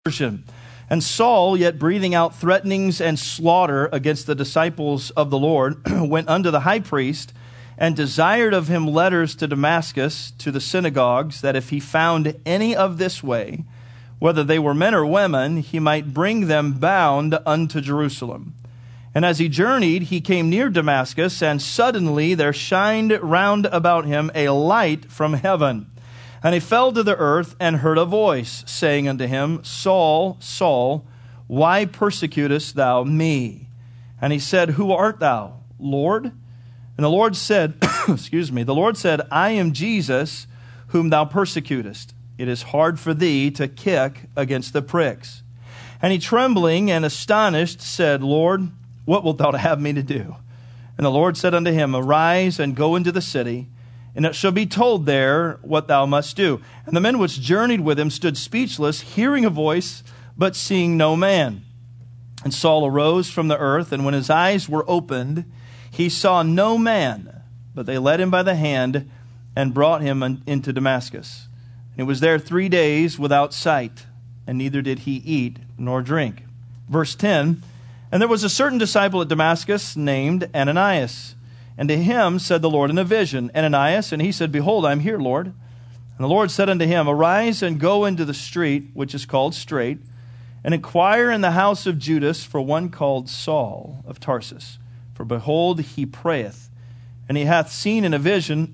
And Saul, yet breathing out threatenings and slaughter against the disciples of the Lord, went unto the high priest and desired of him letters to Damascus, to the synagogues, that if he found any of this way, whether they were men or women, he might bring them bound unto Jerusalem. And as he journeyed, he came near Damascus, and suddenly there shined round about him a light from heaven. And he fell to the earth and heard a voice saying unto him, Saul, Saul, why persecutest thou me? And he said, Who art thou, Lord? And the Lord said, the Lord said, I am Jesus, whom thou persecutest. It is hard for thee to kick against the pricks. And he, trembling and astonished, said, Lord, what wilt thou have me to do? And the Lord said unto him, Arise and go into the city, and it shall be told there what thou must do. And the men which journeyed with him stood speechless, hearing a voice, but seeing no man. And Saul arose from the earth, and when his eyes were opened, he saw no man, but they led him by the hand and brought him into Damascus. And he was there 3 days without sight, and neither did he eat nor drink. Verse 10, And there was a certain disciple at Damascus named Ananias. And to him said the Lord in a vision, Ananias, and he said, Behold, I am here, Lord. And the Lord said unto him, Arise and go into the street, which is called Straight, and inquire in the house of Judas for one called Saul of Tarsus. For behold, he prayeth, and he hath seen in a vision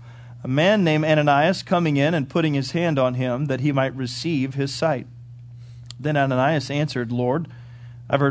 a man named Ananias coming in and putting his hand on him, that he might receive his sight. Then Ananias answered, Lord, I've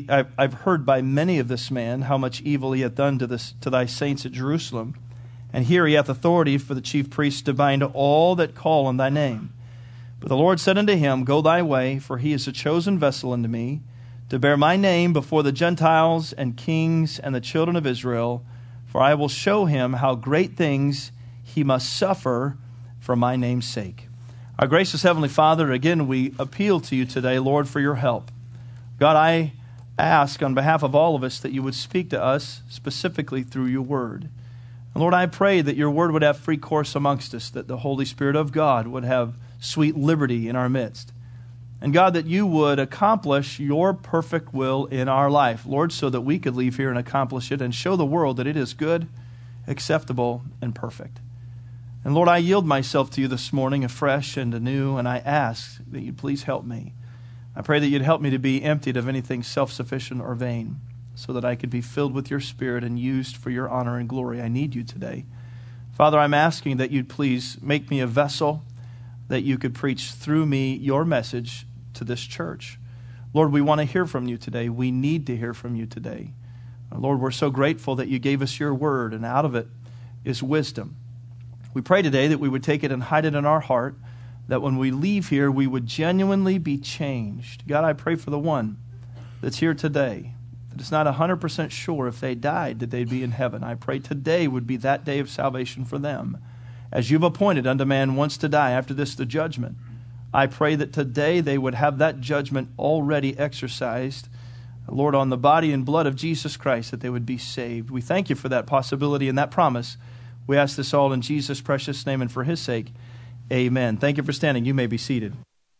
heard by many of this man how much evil he hath done to thy saints at Jerusalem. And here he hath authority for the chief priests to bind all that call on thy name. But the Lord said unto him, Go thy way, for he is a chosen vessel unto me, to bear my name before the Gentiles and kings and the children of Israel. For I will show him how great things he must suffer for my name's sake. Our gracious Heavenly Father, again we appeal to you today, Lord, for your help. God, I ask on behalf of all of us that you would speak to us specifically through your word. And Lord, I pray that your word would have free course amongst us, that the Holy Spirit of God would have sweet liberty in our midst. And God, that you would accomplish your perfect will in our life, Lord, so that we could leave here and accomplish it and show the world that it is good, acceptable, and perfect. And Lord, I yield myself to you this morning afresh and anew, and I ask that you'd please help me. I pray that you'd help me to be emptied of anything self-sufficient or vain, so that I could be filled with your Spirit and used for your honor and glory. I need you today. Father, I'm asking that you'd please make me a vessel, that you could preach through me your message to this church. Lord, we want to hear from you today. We need to hear from you today. Lord, we're so grateful that you gave us your word, and out of it is wisdom. We pray today that we would take it and hide it in our heart, that when we leave here, we would genuinely be changed. God, I pray for the one that's here today that is not 100% sure if they died that they'd be in heaven. I pray today would be that day of salvation for them. As you've appointed unto man once to die, after this the judgment. I pray that today they would have that judgment already exercised, Lord, on the body and blood of Jesus Christ, that they would be saved. We thank you for that possibility and that promise. We ask this all in Jesus' precious name and for his sake. Amen. Thank you for standing. You may be seated.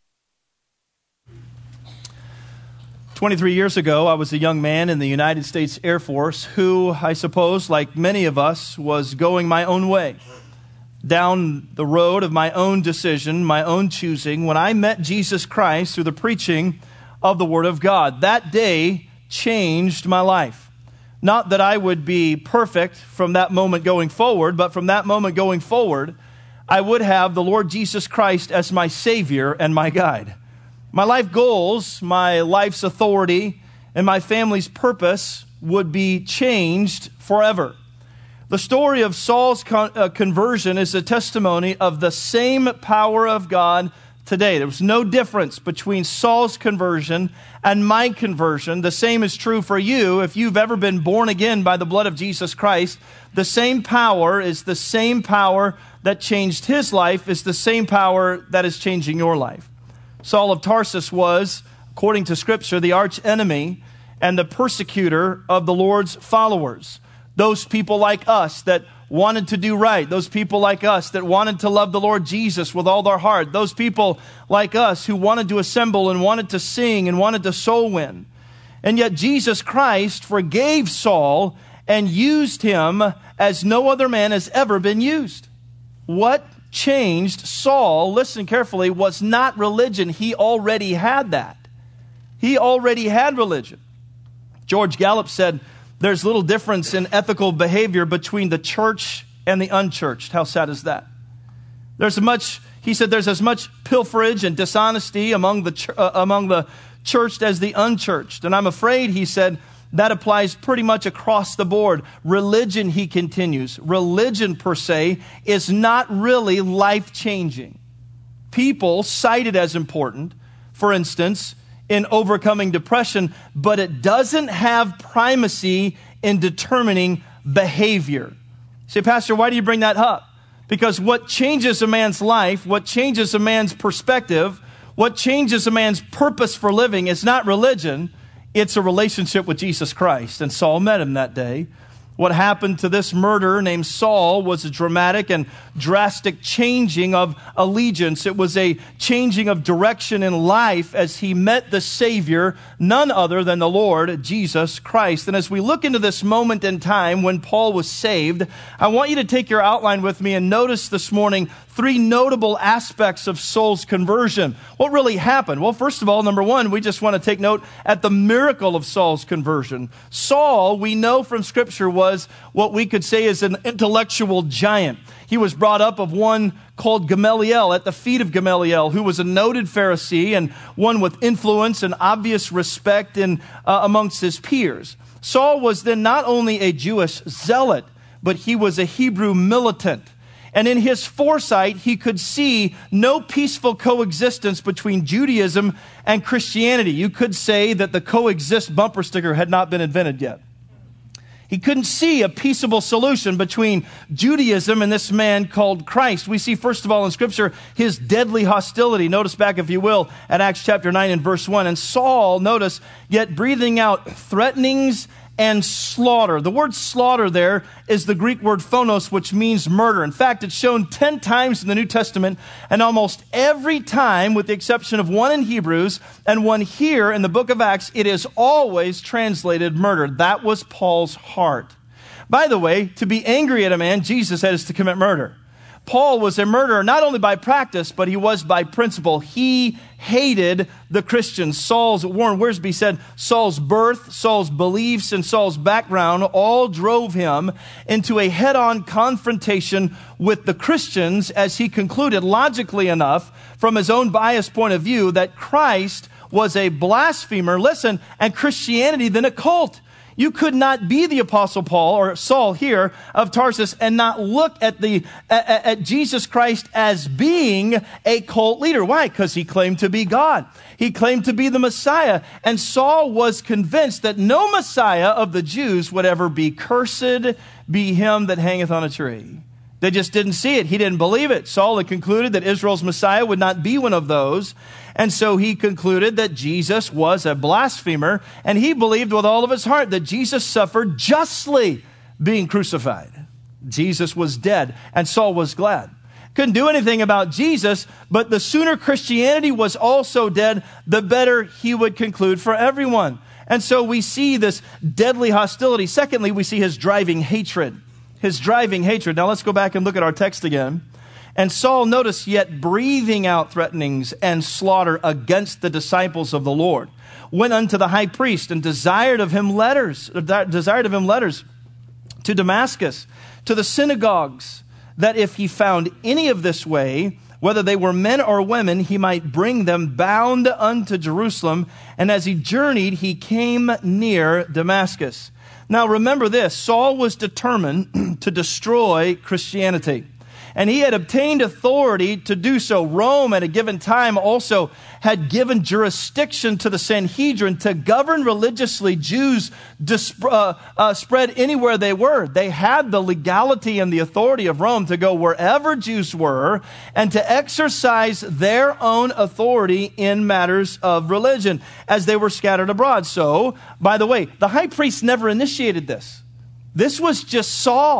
23 years ago, I was a young man in the United States Air Force who, I suppose, like many of us, was going my own way, down the road of my own decision, my own choosing, when I met Jesus Christ through the preaching of the Word of God. That day changed my life. Not that I would be perfect from that moment going forward, but from that moment going forward, I would have the Lord Jesus Christ as my Savior and my guide. My life goals, my life's authority, and my family's purpose would be changed forever. The story of Saul's conversion is a testimony of the same power of God today. There was no difference between Saul's conversion and my conversion. The same is true for you. If you've ever been born again by the blood of Jesus Christ, the same power is the same power that changed his life, is the same power that is changing your life. Saul of Tarsus was, according to Scripture, the arch enemy and the persecutor of the Lord's followers. Those people like us that wanted to do right. Those people like us that wanted to love the Lord Jesus with all their heart. Those people like us who wanted to assemble and wanted to sing and wanted to soul win. And yet Jesus Christ forgave Saul and used him as no other man has ever been used. What changed Saul, listen carefully, was not religion. He already had that. He already had religion. George Gallup said, there's little difference in ethical behavior between the church and the unchurched. How sad is that? He said, there's as much pilferage and dishonesty among the churched as the unchurched. And I'm afraid, he said, that applies pretty much across the board. Religion, he continues, religion per se is not really life-changing. People cite it as important, for instance, in overcoming depression, but it doesn't have primacy in determining behavior. Say, Pastor, why do you bring that up? Because what changes a man's life, what changes a man's perspective, what changes a man's purpose for living is not religion. It's a relationship with Jesus Christ. And Saul met him that day. What happened to this murderer named Saul was a dramatic and drastic changing of allegiance. It was a changing of direction in life as he met the Savior, none other than the Lord Jesus Christ. And as we look into this moment in time when Paul was saved, I want you to take your outline with me and notice this morning three notable aspects of Saul's conversion. What really happened? Well, first of all, number one, we just want to take note at the miracle of Saul's conversion. Saul, we know from Scripture, was what we could say is an intellectual giant. He was brought up of one called Gamaliel, at the feet of Gamaliel, who was a noted Pharisee and one with influence and obvious respect amongst his peers. Saul was then not only a Jewish zealot, but he was a Hebrew militant. And in his foresight, he could see no peaceful coexistence between Judaism and Christianity. You could say that the coexist bumper sticker had not been invented yet. He couldn't see a peaceable solution between Judaism and this man called Christ. We see, first of all, in Scripture, his deadly hostility. Notice back, if you will, at Acts chapter 9 and verse 1. And Saul, notice, yet breathing out threatenings and slaughter. The word slaughter there is the Greek word phonos, which means murder. In fact, it's shown 10 times in the New Testament, and almost every time, with the exception of one in Hebrews and one here in the book of Acts, it is always translated murder. That was Paul's heart. By the way, to be angry at a man, Jesus said, is to commit murder. Paul was a murderer not only by practice, but he was by principle. He hated the Christians. Warren Wiersbe said, Saul's birth, Saul's beliefs, and Saul's background all drove him into a head-on confrontation with the Christians as he concluded, logically enough, from his own biased point of view, that Christ was a blasphemer, listen, and Christianity then a cult. You could not be the Apostle Paul or Saul here of Tarsus and not look at Jesus Christ as being a cult leader. Why? Because he claimed to be God. He claimed to be the Messiah. And Saul was convinced that no Messiah of the Jews would ever be cursed, be him that hangeth on a tree. They just didn't see it. He didn't believe it. Saul had concluded that Israel's Messiah would not be one of those. And so he concluded that Jesus was a blasphemer. And he believed with all of his heart that Jesus suffered justly being crucified. Jesus was dead, and Saul was glad. Couldn't do anything about Jesus, but the sooner Christianity was also dead, the better he would conclude for everyone. And so we see this deadly hostility. Secondly, we see his driving hatred. His driving hatred. Now let's go back and look at our text again. And Saul, notice, yet breathing out threatenings and slaughter against the disciples of the Lord, went unto the high priest and desired of him letters to Damascus, to the synagogues, that if he found any of this way, whether they were men or women, he might bring them bound unto Jerusalem. And as he journeyed, he came near Damascus. Now remember this, Saul was determined to destroy Christianity. And he had obtained authority to do so. Rome at a given time also had given jurisdiction to the Sanhedrin to govern religiously Jews spread anywhere they were. They had the legality and the authority of Rome to go wherever Jews were and to exercise their own authority in matters of religion as they were scattered abroad. So, by the way, the high priest never initiated this. This was just Saul.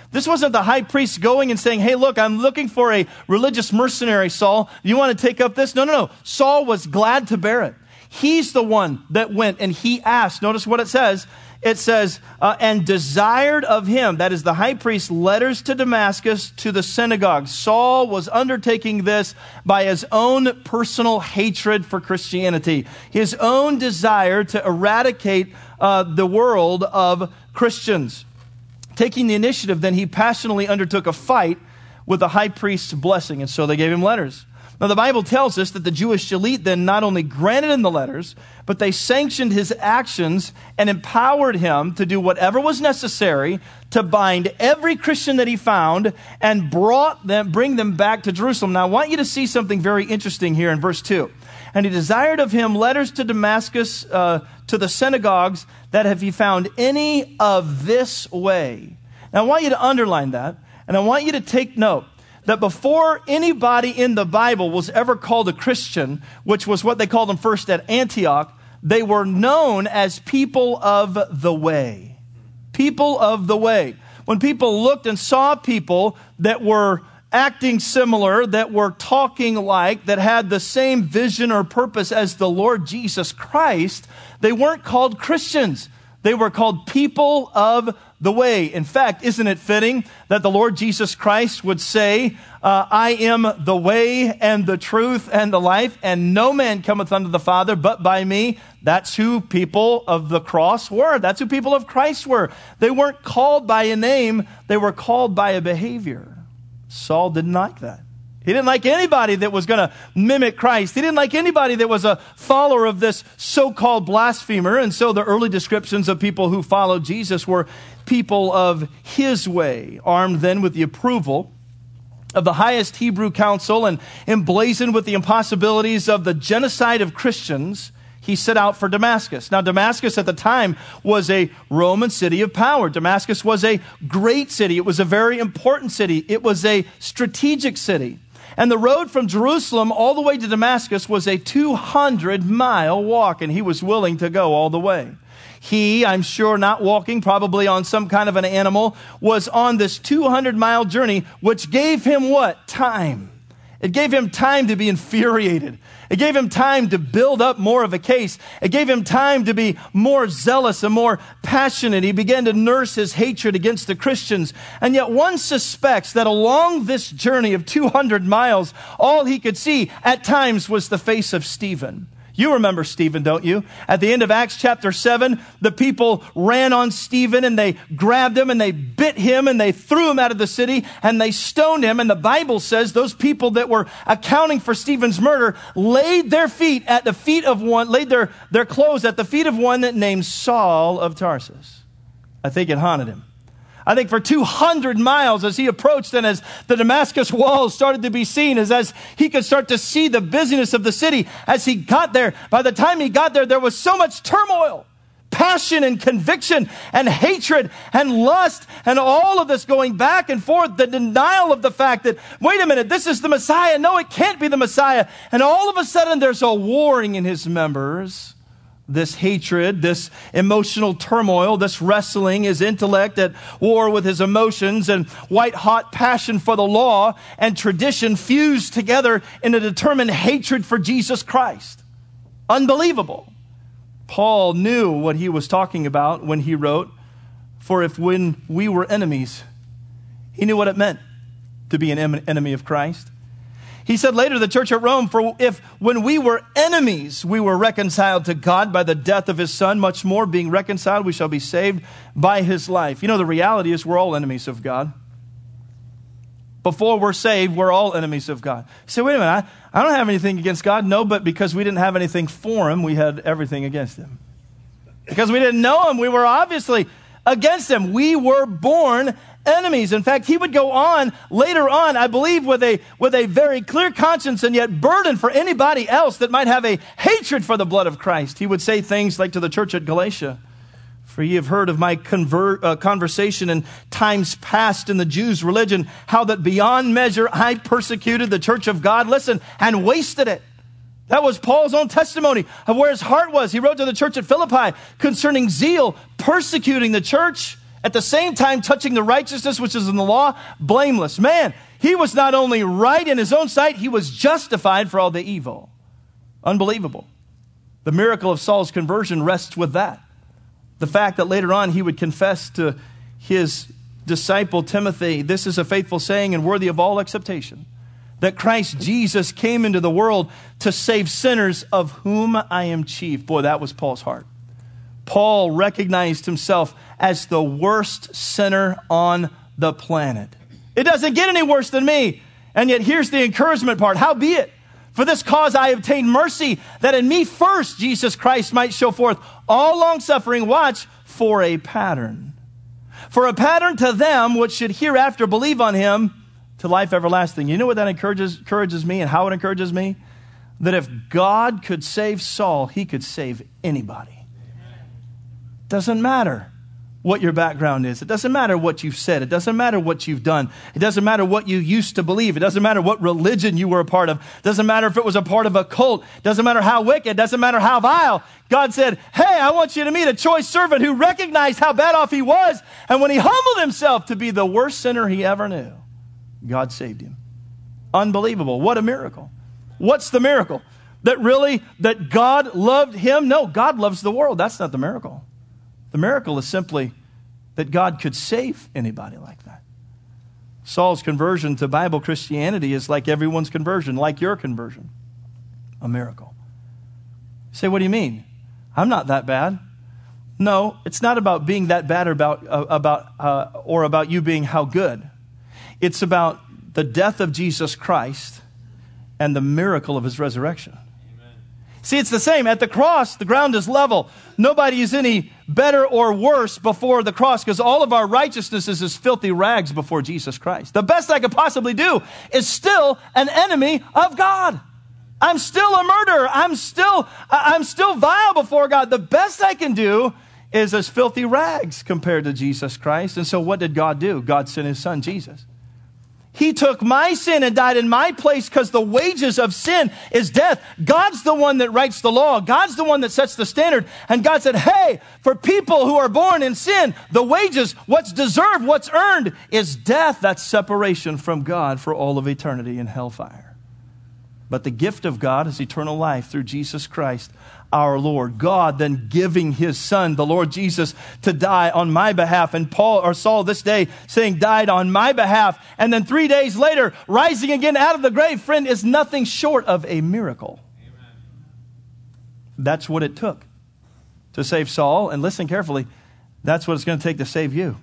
This wasn't the high priest going and saying, hey, look, I'm looking for a religious mercenary, Saul. You want to take up this? No. Saul was glad to bear it. He's the one that went and he asked. Notice what it says. It says, and desired of him, that is the high priest, letters to Damascus to the synagogue. Saul was undertaking this by his own personal hatred for Christianity, his own desire to eradicate the world of Christians. Taking the initiative, then he passionately undertook a fight with the high priest's blessing, and so they gave him letters. Now, the Bible tells us that the Jewish elite then not only granted him the letters, but they sanctioned his actions and empowered him to do whatever was necessary to bind every Christian that he found and bring them back to Jerusalem. Now, I want you to see something very interesting here in verse 2. And he desired of him letters to Damascus, to the synagogues, that have he found any of this way. Now, I want you to underline that, and I want you to take note that before anybody in the Bible was ever called a Christian, which was what they called them first at Antioch, they were known as people of the way. People of the way. When people looked and saw people that were acting similar, that were talking like, that had the same vision or purpose as the Lord Jesus Christ, they weren't called Christians. They were called people of the way. In fact, isn't it fitting that the Lord Jesus Christ would say, I am the way and the truth and the life, and no man cometh unto the Father but by me? That's who people of the cross were. That's who people of Christ were. They weren't called by a name. They were called by a behavior. Saul didn't like that. He didn't like anybody that was going to mimic Christ. He didn't like anybody that was a follower of this so-called blasphemer. And so the early descriptions of people who followed Jesus were people of his way, armed then with the approval of the highest Hebrew council and emblazoned with the impossibilities of the genocide of Christians. He set out for Damascus. Now, Damascus at the time was a Roman city of power. Damascus was a great city. It was a very important city. It was a strategic city. And the road from Jerusalem all the way to Damascus was a 200-mile walk, and he was willing to go all the way. He, I'm sure not walking, probably on some kind of an animal, was on this 200-mile journey, which gave him what? Time. It gave him time to be infuriated. It gave him time to build up more of a case. It gave him time to be more zealous and more passionate. He began to nurse his hatred against the Christians. And yet one suspects that along this journey of 200 miles, all he could see at times was the face of Stephen. You remember Stephen, don't you? At the end of Acts chapter 7, the people ran on Stephen and they grabbed him and they bit him and they threw him out of the city and they stoned him. And the Bible says those people that were accounting for Stephen's murder laid their feet at the feet of one, laid their clothes at the feet of one named Saul of Tarsus. I think it haunted him. I think for 200 miles as he approached and as the Damascus walls started to be seen, as he could start to see the busyness of the city, as he got there, by the time he got there was so much turmoil, passion and conviction and hatred and lust and all of this going back and forth, the denial of the fact that, wait a minute, this is the Messiah. No, it can't be the Messiah. And all of a sudden there's a warring in his members. This hatred, this emotional turmoil, this wrestling, his intellect at war with his emotions and white-hot passion for the law and tradition fused together in a determined hatred for Jesus Christ. Unbelievable. Paul knew what he was talking about when he wrote, for if when we were enemies, he knew what it meant to be an enemy of Christ. He said later to the church at Rome, for if when we were enemies, we were reconciled to God by the death of his son, much more being reconciled, we shall be saved by his life. You know, the reality is we're all enemies of God. Before we're saved, we're all enemies of God. You say, wait a minute, I don't have anything against God. No, but because we didn't have anything for him, we had everything against him. Because we didn't know him, we were obviously against him. We were born enemies. In fact, he would go on later on, I believe, with a very clear conscience and yet burden for anybody else that might have a hatred for the blood of Christ. He would say things like to the church at Galatia, for ye have heard of my conversation in times past in the Jews' religion, how that beyond measure I persecuted the church of God, listen, and wasted it. That was Paul's own testimony of where his heart was. He wrote to the church at Philippi concerning zeal, persecuting the church at the same time touching the righteousness which is in the law, blameless. Man, he was not only right in his own sight, he was justified for all the evil. Unbelievable. The miracle of Saul's conversion rests with that. The fact that later on he would confess to his disciple Timothy, this is a faithful saying and worthy of all acceptation, that Christ Jesus came into the world to save sinners, of whom I am chief. Boy, that was Paul's heart. Paul recognized himself as the worst sinner on the planet. It doesn't get any worse than me. And yet here's the encouragement part. Howbeit, for this cause I obtained mercy, that in me first Jesus Christ might show forth all long-suffering, watch, for a pattern. For a pattern to them which should hereafter believe on him to life everlasting. You know what that encourages me and how it encourages me? That if God could save Saul, he could save anybody. Doesn't matter what your background is. It doesn't matter what you've said. It doesn't matter what you've done. It doesn't matter what you used to believe. It doesn't matter what religion you were a part of. It doesn't matter if it was a part of a cult. It doesn't matter how wicked. It doesn't matter how vile. God said, hey, I want you to meet a choice servant who recognized how bad off he was. And when he humbled himself to be the worst sinner he ever knew, God saved him. Unbelievable. What a miracle. What's the miracle? That God loved him? No, God loves the world. That's not the miracle. The miracle is simply that God could save anybody like that. Saul's conversion to Bible Christianity is like everyone's conversion, like your conversion. A miracle. You say, what do you mean? I'm not that bad. No, it's not about being that bad or about you being how good. It's about the death of Jesus Christ and the miracle of his resurrection. See, it's the same. At the cross, the ground is level. Nobody is any better or worse before the cross because all of our righteousness is as filthy rags before Jesus Christ. The best I could possibly do is still an enemy of God. I'm still a murderer. I'm still vile before God. The best I can do is as filthy rags compared to Jesus Christ. And so what did God do? God sent his son, Jesus. He took my sin and died in my place because the wages of sin is death. God's the one that writes the law. God's the one that sets the standard. And God said, hey, for people who are born in sin, the wages, what's deserved, what's earned is death. That's separation from God for all of eternity in hellfire. But the gift of God is eternal life through Jesus Christ, our Lord. God then giving his son, the Lord Jesus, to die on my behalf. And Saul this day saying died on my behalf. And then 3 days later, rising again out of the grave, friend, is nothing short of a miracle. Amen. That's what it took to save Saul. And listen carefully, that's what it's going to take to save you.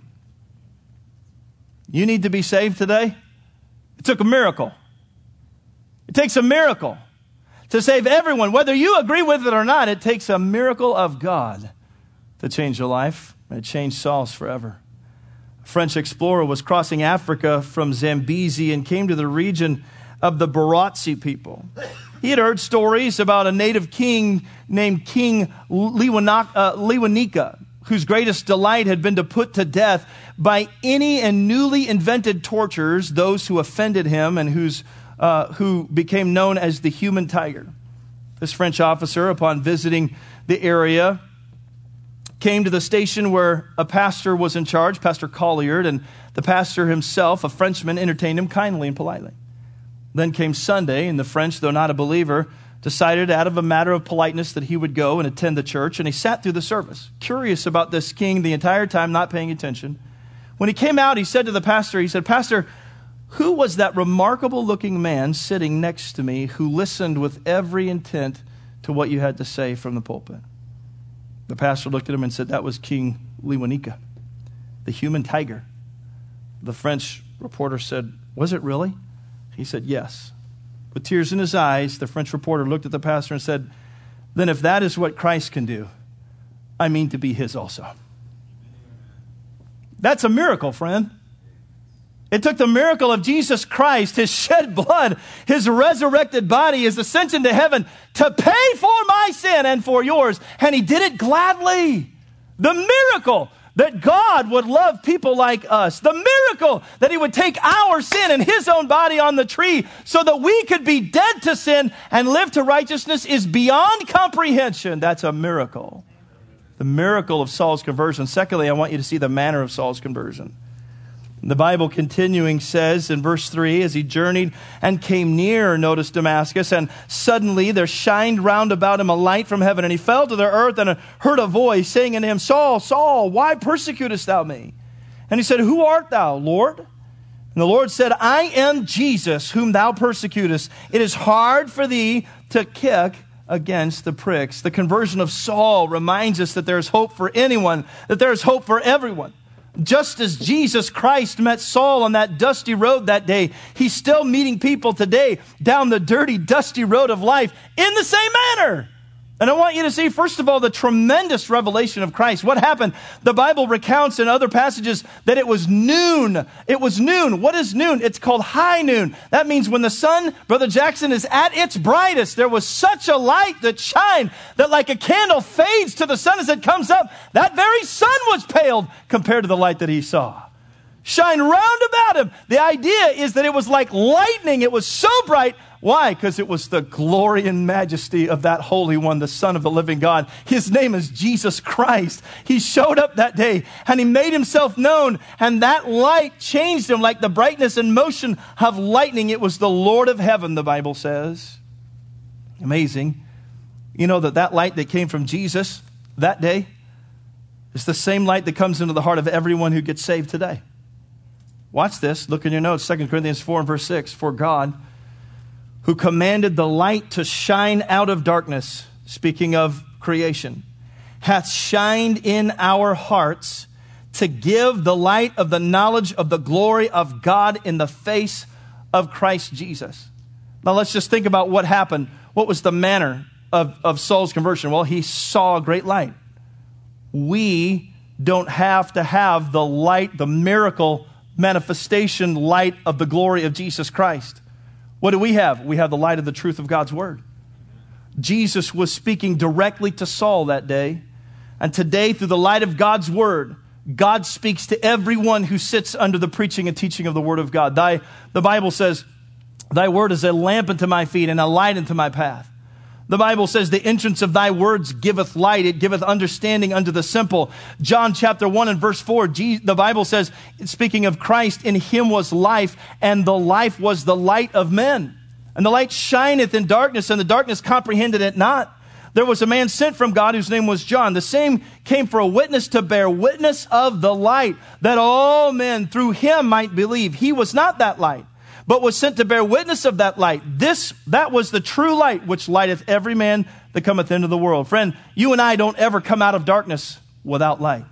You need to be saved today? It took a miracle. It takes a miracle to save everyone. Whether you agree with it or not, it takes a miracle of God to change your life. And it changed Saul's forever. A French explorer was crossing Africa from Zambezi and came to the region of the Barotse people. He had heard stories about a native king named King Lewanika, whose greatest delight had been to put to death by any and newly invented tortures those who offended him and who became known as the human tiger. This French officer, upon visiting the area, came to the station where a pastor was in charge, Pastor Colliard, and the pastor himself, a Frenchman, entertained him kindly and politely. Then came Sunday, and the French, though not a believer, decided out of a matter of politeness that he would go and attend the church, and he sat through the service, curious about this king the entire time, not paying attention. When he came out, he said to the pastor, he said, Pastor, who was that remarkable-looking man sitting next to me who listened with every intent to what you had to say from the pulpit? The pastor looked at him and said, that was King Lewanika, the human tiger. The French reporter said, was it really? He said, yes. With tears in his eyes, the French reporter looked at the pastor and said, then if that is what Christ can do, I mean to be his also. That's a miracle, friend. It took the miracle of Jesus Christ, his shed blood, his resurrected body, his ascension to heaven to pay for my sin and for yours. And he did it gladly. The miracle that God would love people like us. The miracle that he would take our sin in his own body on the tree so that we could be dead to sin and live to righteousness is beyond comprehension. That's a miracle. The The miracle of Saul's conversion. Secondly, I want you to see the manner of Saul's conversion. The Bible continuing says in verse 3, as he journeyed and came near, notice Damascus, and suddenly there shined round about him a light from heaven, and he fell to the earth and heard a voice saying unto him, Saul, Saul, why persecutest thou me? And he said, Who art thou, Lord? And the Lord said, I am Jesus, whom thou persecutest. It is hard for thee to kick against the pricks. The conversion of Saul reminds us that there is hope for anyone, that there is hope for everyone. Just as Jesus Christ met Saul on that dusty road that day, he's still meeting people today down the dirty, dusty road of life in the same manner. And I want you to see, first of all, the tremendous revelation of Christ. What happened? The Bible recounts in other passages that it was noon. It was noon. What is noon? It's called high noon. That means when the sun, Brother Jackson, is at its brightest, there was such a light that shined that like a candle fades to the sun as it comes up. That very sun was paled compared to the light that he saw. Shine round about him. The idea is that it was like lightning. It was so bright. Why? Because it was the glory and majesty of that Holy One, the Son of the living God. His name is Jesus Christ. He showed up that day and he made himself known, and that light changed him like the brightness and motion of lightning. It was the Lord of heaven, the Bible says. Amazing. You know that light that came from Jesus that day is the same light that comes into the heart of everyone who gets saved today. Watch this. Look in your notes. 2 Corinthians 4 and verse 6. For God, who commanded the light to shine out of darkness, speaking of creation, hath shined in our hearts to give the light of the knowledge of the glory of God in the face of Christ Jesus. Now let's just think about what happened. What was the manner of Saul's conversion? Well, he saw a great light. We don't have to have the light, the miracle manifestation light of the glory of Jesus Christ. What do we have? We have the light of the truth of God's word. Jesus was speaking directly to Saul that day. And today, through the light of God's word, God speaks to everyone who sits under the preaching and teaching of the word of God. The Bible says, Thy word is a lamp unto my feet and a light unto my path. The Bible says, the entrance of thy words giveth light. It giveth understanding unto the simple. John chapter 1 and verse 4, the Bible says, speaking of Christ, in him was life, and the life was the light of men. And the light shineth in darkness, and the darkness comprehended it not. There was a man sent from God whose name was John. The same came for a witness to bear witness of the light, that all men through him might believe. He was not that light, but was sent to bear witness of that light. That was the true light, which lighteth every man that cometh into the world. Friend, you and I don't ever come out of darkness without light.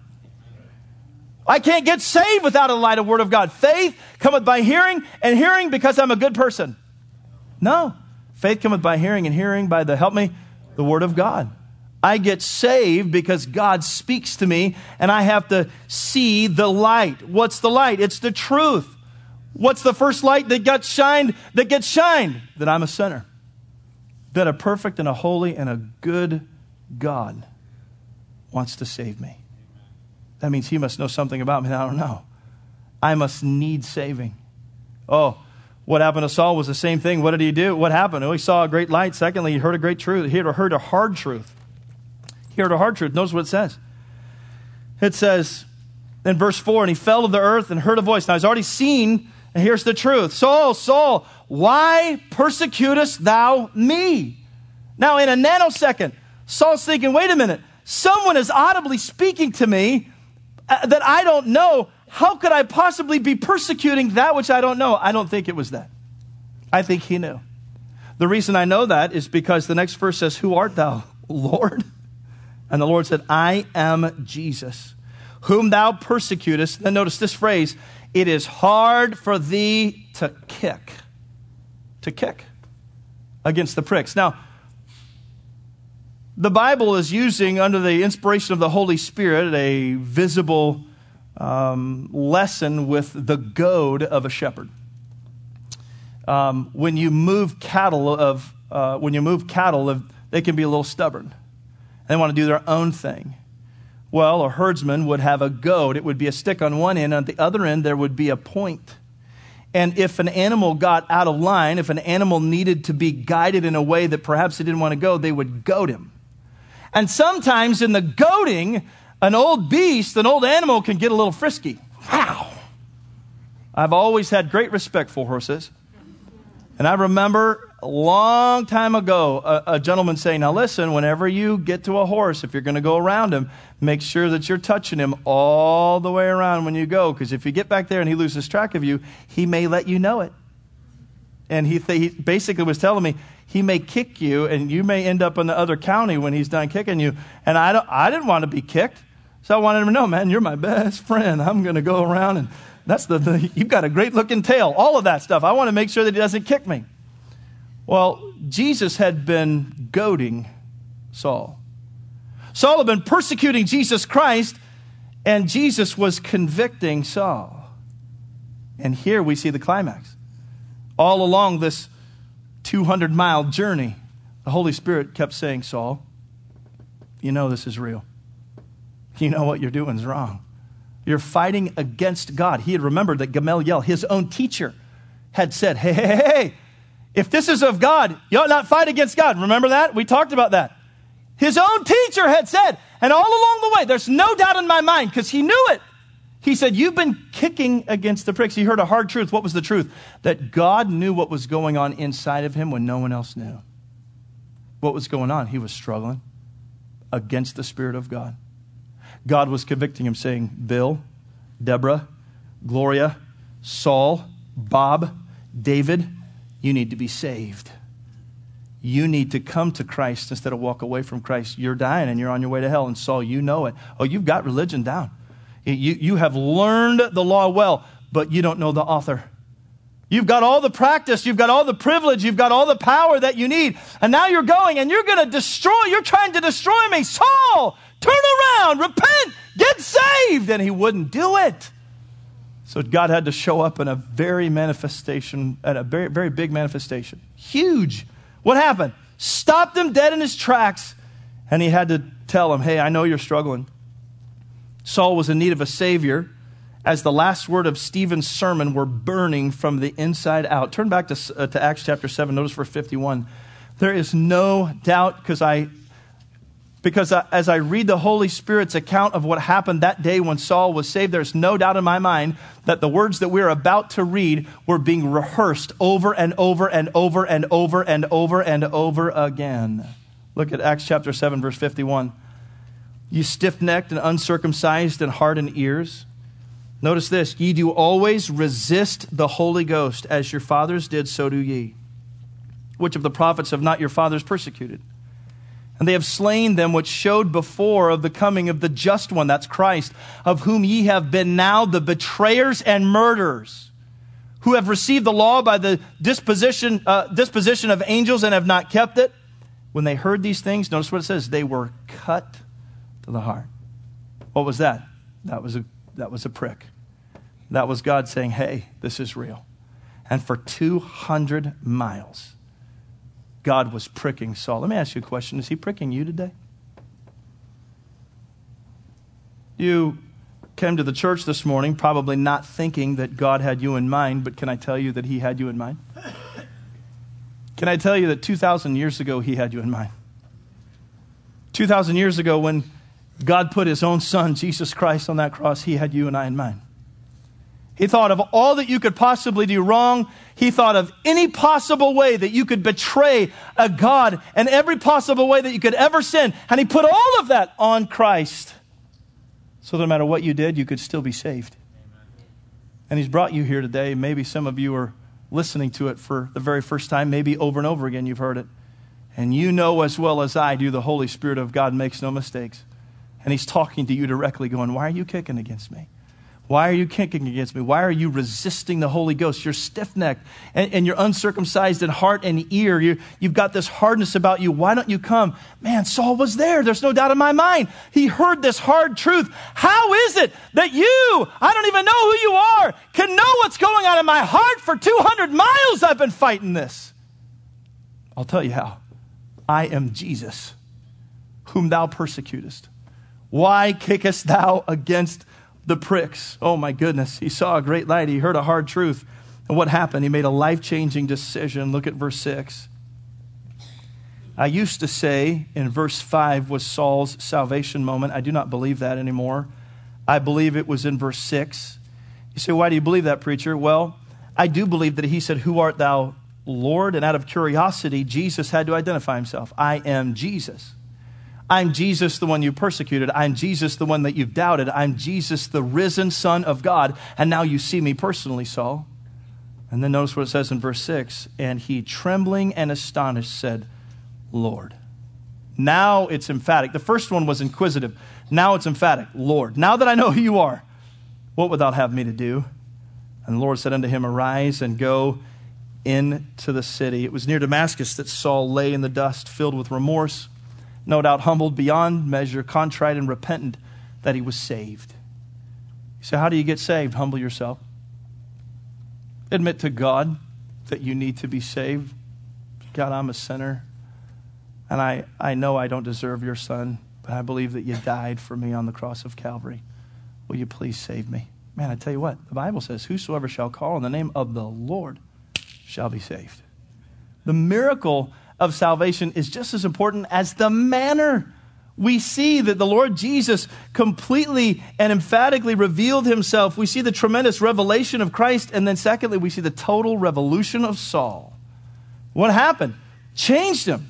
I can't get saved without a light of word of God. Faith cometh by hearing, and hearing because I'm a good person. No. Faith cometh by hearing, and hearing by the word of God. I get saved because God speaks to me, and I have to see the light. What's the light? It's the truth. What's the first light that gets shined? That I'm a sinner. That a perfect and a holy and a good God wants to save me. That means he must know something about me that I don't know. I must need saving. Oh, what happened to Saul was the same thing. What did he do? What happened? Oh, he saw a great light. Secondly, he heard a great truth. He heard a hard truth. He heard a hard truth. Notice what it says. It says in verse 4, and he fell to the earth and heard a voice. Now he's already seen. And here's the truth. Saul, Saul, why persecutest thou me? Now, in a nanosecond, Saul's thinking, wait a minute. Someone is audibly speaking to me that I don't know. How could I possibly be persecuting that which I don't know? I don't think it was that. I think he knew. The reason I know that is because the next verse says, Who art thou, Lord? And the Lord said, I am Jesus, whom thou persecutest. Then notice this phrase, it is hard for thee to kick against the pricks. Now, the Bible is using, under the inspiration of the Holy Spirit, a visible lesson with the goad of a shepherd. When you move cattle, they can be a little stubborn. They want to do their own thing. Well, a herdsman would have a goad. It would be a stick on one end. On the other end, there would be a point. And if an animal got out of line, if an animal needed to be guided in a way that perhaps he didn't want to go, they would goad him. And sometimes in the goading, an old beast, an old animal can get a little frisky. Wow. I've always had great respect for horses. And I remember a long time ago, a gentleman saying, now listen, whenever you get to a horse, if you're going to go around him, make sure that you're touching him all the way around when you go. Because if you get back there and he loses track of you, he may let you know it. And he basically was telling me, he may kick you and you may end up in the other county when he's done kicking you. And I didn't want to be kicked. So I wanted him to know, man, you're my best friend. I'm going to go around and you've got a great looking tail. All of that stuff. I want to make sure that he doesn't kick me. Well, Jesus had been goading Saul. Saul had been persecuting Jesus Christ, and Jesus was convicting Saul. And here we see the climax. All along this 200-mile journey, the Holy Spirit kept saying, Saul, you know this is real. You know what you're doing is wrong. You're fighting against God. He had remembered that Gamaliel, his own teacher, had said, hey, if this is of God, you ought not fight against God. Remember that? We talked about that. His own teacher had said, and all along the way, there's no doubt in my mind, because he knew it. He said, you've been kicking against the pricks. He heard a hard truth. What was the truth? That God knew what was going on inside of him when no one else knew. What was going on? He was struggling against the Spirit of God. God was convicting him, saying, Bill, Deborah, Gloria, Saul, Bob, David, you need to be saved. You need to come to Christ instead of walk away from Christ. You're dying and you're on your way to hell. And Saul, you know it. Oh, you've got religion down. You have learned the law well, but you don't know the author. You've got all the practice. You've got all the privilege. You've got all the power that you need. And now you're going and you're going to destroy. You're trying to destroy me. Saul, turn around, repent, get saved. And he wouldn't do it. So God had to show up in a very big manifestation. Huge. What happened? Stopped him dead in his tracks. And he had to tell him, hey, I know you're struggling. Saul was in need of a Savior, as the last word of Stephen's sermon were burning from the inside out. Turn back to Acts chapter 7, notice verse 51. There is no doubt, because as I read the Holy Spirit's account of what happened that day when Saul was saved, there's no doubt in my mind that the words that we're about to read were being rehearsed over and over and over and over and over and over again. Look at Acts chapter 7, verse 51. You stiff-necked and uncircumcised in heart and ears. Notice this. Ye do always resist the Holy Ghost, as your fathers did, so do ye. Which of the prophets have not your fathers persecuted? And they have slain them which showed before of the coming of the just one, that's Christ, of whom ye have been now the betrayers and murderers, who have received the law by the disposition of angels and have not kept it. When they heard these things, notice what it says, they were cut to the heart. What was that? That was a prick. That was God saying, hey, this is real. And for 200 miles, God was pricking Saul. Let me ask you a question. Is he pricking you today? You came to the church this morning probably not thinking that God had you in mind, but can I tell you that he had you in mind? Can I tell you that 2,000 years ago he had you in mind? 2,000 years ago when God put his own son, Jesus Christ, on that cross, he had you and I in mind. He thought of all that you could possibly do wrong. He thought of any possible way that you could betray a God and every possible way that you could ever sin. And he put all of that on Christ. So that no matter what you did, you could still be saved. And he's brought you here today. Maybe some of you are listening to it for the very first time. Maybe over and over again you've heard it. And you know as well as I do, the Holy Spirit of God makes no mistakes. And he's talking to you directly going, why are you kicking against me? Why are you kicking against me? Why are you resisting the Holy Ghost? You're stiff-necked and you're uncircumcised in heart and ear. You've got this hardness about you. Why don't you come? Man, Saul was there. There's no doubt in my mind. He heard this hard truth. How is it that you, I don't even know who you are, can know what's going on in my heart? For 200 miles I've been fighting this. I'll tell you how. I am Jesus, whom thou persecutest. Why kickest thou against the pricks? Oh my goodness. He saw a great light. He heard a hard truth. And what happened? He made a life-changing decision. Look at verse 6. I used to say in verse 5 was Saul's salvation moment. I do not believe that anymore. I believe it was in verse 6. You say, why do you believe that, preacher? Well, I do believe that he said, who art thou, Lord? And out of curiosity, Jesus had to identify himself. I am Jesus. I'm Jesus, the one you persecuted. I'm Jesus, the one that you've doubted. I'm Jesus, the risen Son of God. And now you see me personally, Saul. And then notice what it says in verse 6. And he, trembling and astonished, said, Lord. Now it's emphatic. The first one was inquisitive. Now it's emphatic. Lord. Now that I know who you are, what wilt thou have me to do? And the Lord said unto him, arise and go into the city. It was near Damascus that Saul lay in the dust, filled with remorse, no doubt humbled beyond measure, contrite and repentant that he was saved. So how do you get saved? Humble yourself. Admit to God that you need to be saved. God, I'm a sinner. And I know I don't deserve your Son, but I believe that you died for me on the cross of Calvary. Will you please save me? Man, I tell you what, the Bible says, whosoever shall call on the name of the Lord shall be saved. The miracle of salvation is just as important as the manner. We see that the Lord Jesus completely and emphatically revealed himself. We see the tremendous revelation of Christ. And then secondly, we see the total revolution of Saul. What happened? Changed him.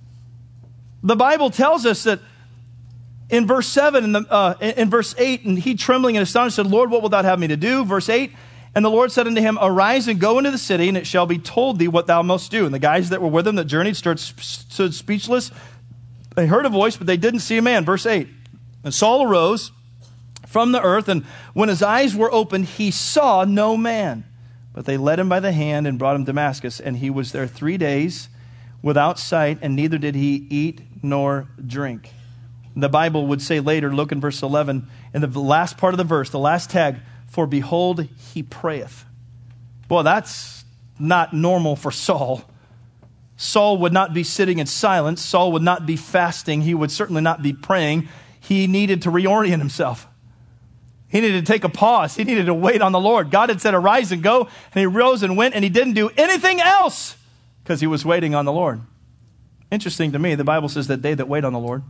The Bible tells us that in verse 7, in verse 8, and he trembling and astonished said, Lord, what wilt thou have me to do? Verse 8, and the Lord said unto him, arise and go into the city, and it shall be told thee what thou must do. And the guys that were with him that journeyed stood speechless. They heard a voice, but they didn't see a man. Verse 8, and Saul arose from the earth, and when his eyes were opened, he saw no man. But they led him by the hand and brought him to Damascus, and he was there 3 days without sight, and neither did he eat nor drink. The Bible would say later, look in verse 11, in the last part of the verse, the last tag, for behold, he prayeth. Boy, that's not normal for Saul. Saul would not be sitting in silence. Saul would not be fasting. He would certainly not be praying. He needed to reorient himself. He needed to take a pause. He needed to wait on the Lord. God had said, arise and go, and he rose and went, and he didn't do anything else because he was waiting on the Lord. Interesting to me, the Bible says that they that wait on the Lord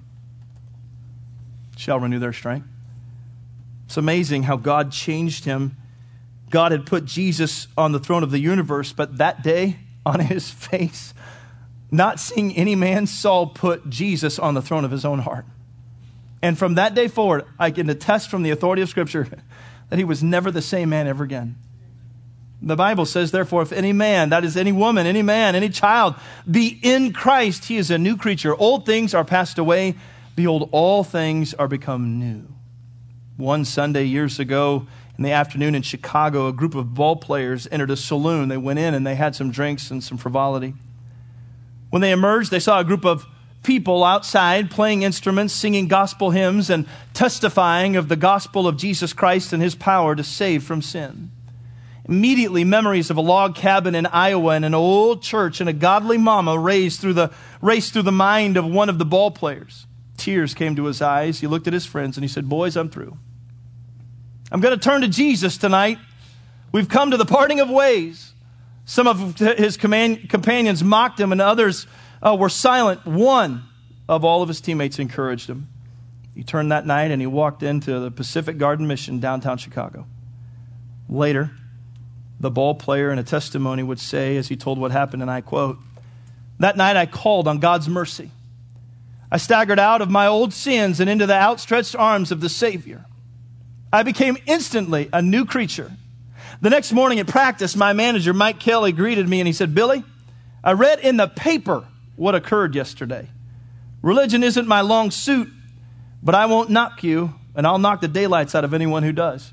shall renew their strength. It's amazing how God changed him. God had put Jesus on the throne of the universe, but that day on his face, not seeing any man, Saul put Jesus on the throne of his own heart. And from that day forward, I can attest from the authority of Scripture that he was never the same man ever again. The Bible says, therefore, if any man, that is any woman, any man, any child, be in Christ, he is a new creature. Old things are passed away. Behold, all things are become new. One Sunday years ago in the afternoon in Chicago, a group of ball players entered a saloon. They went in and they had some drinks and some frivolity. When they emerged, they saw a group of people outside playing instruments, singing gospel hymns, and testifying of the gospel of Jesus Christ and his power to save from sin. Immediately, memories of a log cabin in Iowa and an old church and a godly mama raced through the mind of one of the ball players. Tears came to his eyes. He looked at his friends and he said, boys, I'm through. I'm going to turn to Jesus tonight. We've come to the parting of ways. Some of his companions mocked him and others were silent. One of all of his teammates encouraged him. He turned that night and he walked into the Pacific Garden Mission, downtown Chicago. Later, the ball player in a testimony would say, as he told what happened, and I quote, that night I called on God's mercy. I staggered out of my old sins and into the outstretched arms of the Savior. I became instantly a new creature. The next morning at practice, my manager, Mike Kelly, greeted me and he said, Billy, I read in the paper what occurred yesterday. Religion isn't my long suit, but I won't knock you, and I'll knock the daylights out of anyone who does.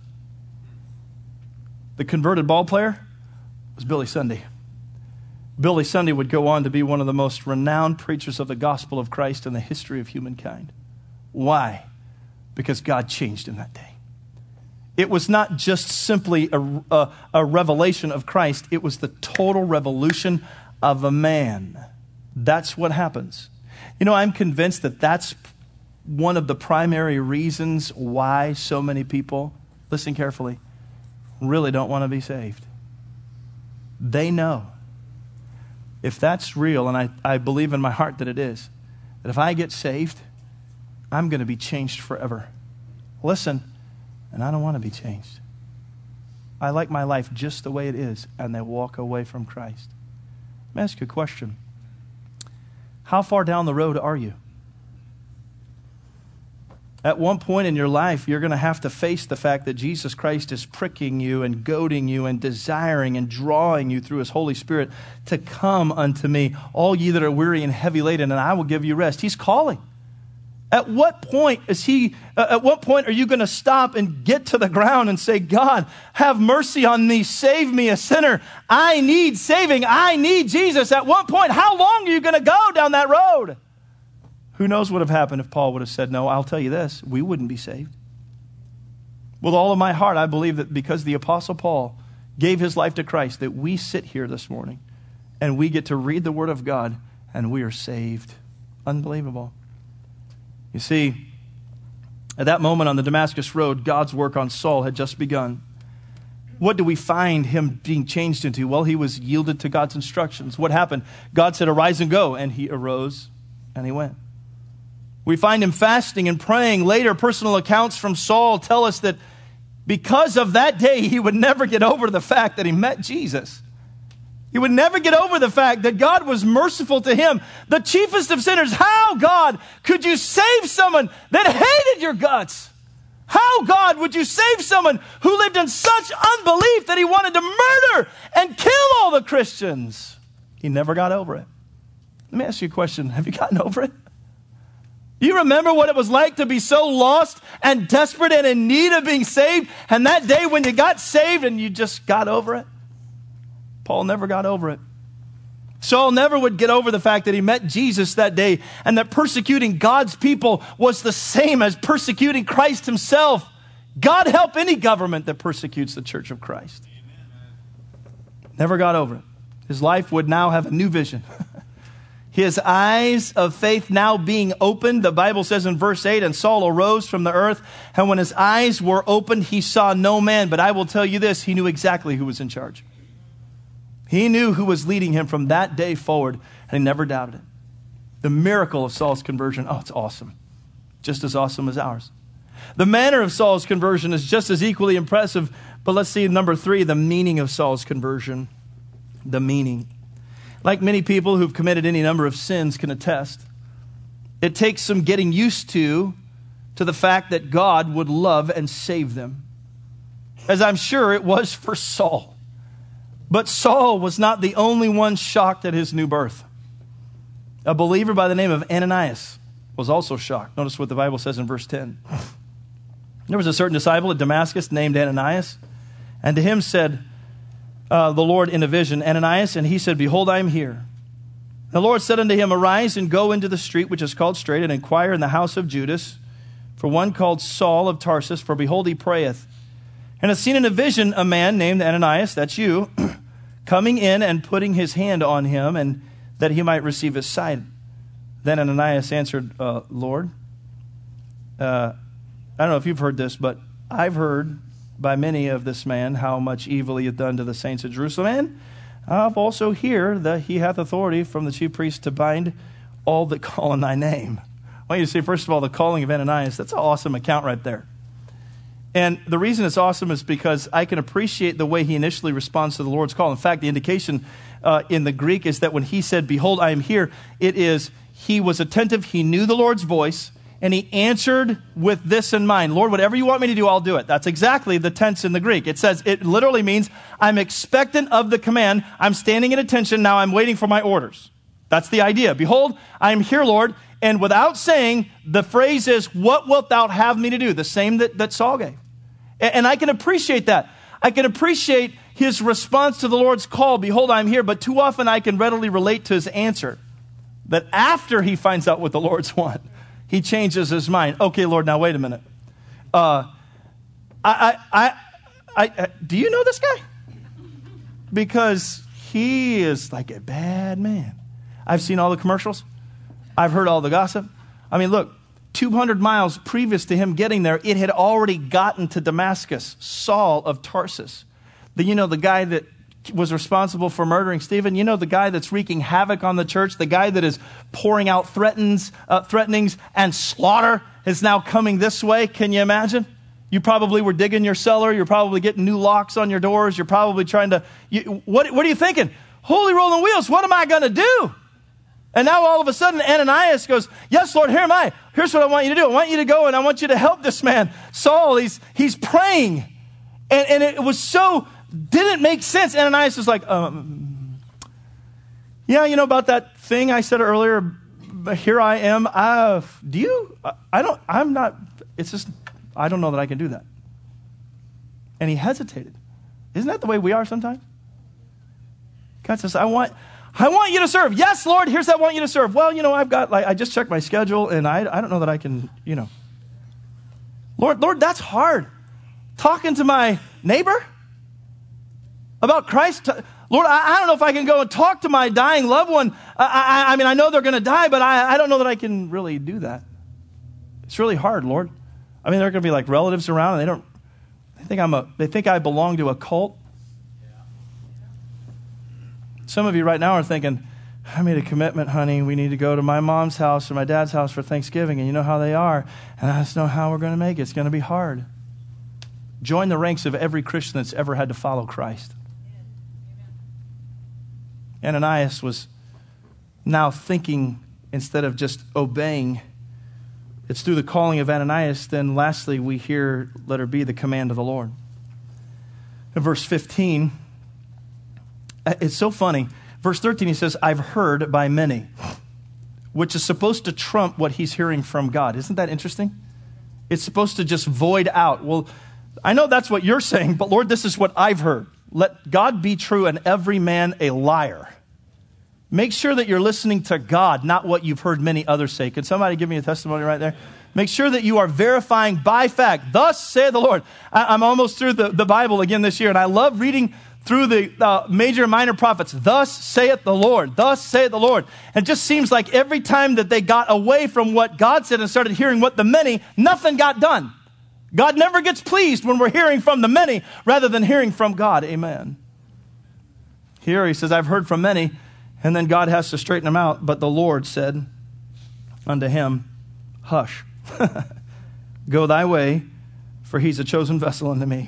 The converted ball player was Billy Sunday. Billy Sunday would go on to be one of the most renowned preachers of the gospel of Christ in the history of humankind. Why? Because God changed him that day. It was not just simply a revelation of Christ. It was the total revolution of a man. That's what happens. You know, I'm convinced that that's one of the primary reasons why so many people, listen carefully, really don't want to be saved. They know if that's real, and I believe in my heart that it is, that if I get saved, I'm going to be changed forever. Listen, and I don't want to be changed. I like my life just the way it is, and they walk away from Christ. Let me ask you a question. How far down the road are you? At one point in your life, you're going to have to face the fact that Jesus Christ is pricking you and goading you and desiring and drawing you through His Holy Spirit to come unto me, all ye that are weary and heavy laden, and I will give you rest. He's calling. At what point are you going to stop and get to the ground and say, God, have mercy on me, save me, a sinner. I need saving. I need Jesus. At what point, how long are you going to go down that road? Who knows what would have happened if Paul would have said no? I'll tell you this, we wouldn't be saved. With all of my heart, I believe that because the Apostle Paul gave his life to Christ, that we sit here this morning and we get to read the Word of God and we are saved. Unbelievable. You see, at that moment on the Damascus Road, God's work on Saul had just begun. What do we find him being changed into? Well, he was yielded to God's instructions. What happened? God said, arise and go, and he arose and he went. We find him fasting and praying. Later, personal accounts from Saul tell us that because of that day, he would never get over the fact that he met Jesus. He would never get over the fact that God was merciful to him, the chiefest of sinners. How, God, could you save someone that hated your guts? How, God, would you save someone who lived in such unbelief that he wanted to murder and kill all the Christians? He never got over it. Let me ask you a question. Have you gotten over it? Do you remember what it was like to be so lost and desperate and in need of being saved? And that day when you got saved and you just got over it? Paul never got over it. Saul never would get over the fact that he met Jesus that day and that persecuting God's people was the same as persecuting Christ himself. God help any government that persecutes the church of Christ. Never got over it. His life would now have a new vision. His eyes of faith now being opened, the Bible says in verse 8, and Saul arose from the earth, and when his eyes were opened, he saw no man. But I will tell you this, he knew exactly who was in charge. He knew who was leading him from that day forward, and he never doubted it. The miracle of Saul's conversion, oh, it's awesome. Just as awesome as ours. The manner of Saul's conversion is just as equally impressive, but let's see number 3, the meaning of Saul's conversion. The meaning. Like many people who've committed any number of sins can attest, it takes some getting used to the fact that God would love and save them. As I'm sure it was for Saul. But Saul was not the only one shocked at his new birth. A believer by the name of Ananias was also shocked. Notice what the Bible says in verse 10. There was a certain disciple at Damascus named Ananias, and to him said the Lord in a vision, Ananias, and he said, behold, I am here. The Lord said unto him, arise and go into the street which is called Straight, and inquire in the house of Judas for one called Saul of Tarsus, for behold, he prayeth. And hath seen in a vision a man named Ananias, that's you, coming in and putting his hand on him, and that he might receive his sight. Then Ananias answered, Lord, I don't know if you've heard this, but I've heard by many of this man how much evil he hath done to the saints of Jerusalem. And I've also heard that he hath authority from the chief priest to bind all that call on thy name. I want you to see, first of all, the calling of Ananias. That's an awesome account right there. And the reason it's awesome is because I can appreciate the way he initially responds to the Lord's call. In fact, the indication in the Greek is that when he said, behold, I am here, it is he was attentive, he knew the Lord's voice, and he answered with this in mind. Lord, whatever you want me to do, I'll do it. That's exactly the tense in the Greek. It says, it literally means I'm expectant of the command. I'm standing at attention. Now I'm waiting for my orders. That's the idea. Behold, I am here, Lord. And without saying, the phrase is, what wilt thou have me to do? The same that Saul gave. And I can appreciate that. I can appreciate his response to the Lord's call. Behold, I'm here. But too often I can readily relate to his answer. That after he finds out what the Lord's want, he changes his mind. Okay, Lord, now wait a minute. Do you know this guy? Because he is like a bad man. I've seen all the commercials. I've heard all the gossip. I mean, look, 200 miles previous to him getting there, it had already gotten to Damascus, Saul of Tarsus. The guy that was responsible for murdering Stephen. You know, the guy that's wreaking havoc on the church, the guy that is pouring out threatenings and slaughter is now coming this way. Can you imagine? You probably were digging your cellar. You're probably getting new locks on your doors. You're probably trying to, what are you thinking? Holy rolling wheels, what am I going to do? And now all of a sudden Ananias goes, yes, Lord, here am I. Here's what I want you to do. I want you to go and I want you to help this man, Saul. He's praying. And it was so, didn't make sense. Ananias was like, yeah, you know about that thing I said earlier, here I am. I don't know that I can do that. And he hesitated. Isn't that the way we are sometimes? God says, I want you to serve. Yes, Lord, here's I want you to serve. Well, I just checked my schedule and I don't know that I can, Lord, that's hard. Talking to my neighbor about Christ. Lord, I don't know if I can go and talk to my dying loved one. I mean, I know they're going to die, but I don't know that I can really do that. It's really hard, Lord. I mean, there are going to be like relatives around and they think I belong to a cult. Some of you right now are thinking, I made a commitment, honey. We need to go to my mom's house or my dad's house for Thanksgiving, and you know how they are. And I just know how we're going to make it. It's going to be hard. Join the ranks of every Christian that's ever had to follow Christ. Ananias was now thinking instead of just obeying. It's through the calling of Ananias. Then lastly, we hear, letter B, the command of the Lord. In verse 15, it's so funny. Verse 13, he says, I've heard by many, which is supposed to trump what he's hearing from God. Isn't that interesting? It's supposed to just void out. Well, I know that's what you're saying, but Lord, this is what I've heard. Let God be true and every man a liar. Make sure that you're listening to God, not what you've heard many others say. Could somebody give me a testimony right there? Make sure that you are verifying by fact. Thus saith the Lord. I'm almost through the Bible again this year, and I love reading through the major and minor prophets. Thus saith the Lord. Thus saith the Lord. And it just seems like every time that they got away from what God said and started hearing what the many, nothing got done. God never gets pleased when we're hearing from the many rather than hearing from God. Amen. Here he says, I've heard from many, and then God has to straighten them out. But the Lord said unto him, hush, go thy way, for he's a chosen vessel unto me,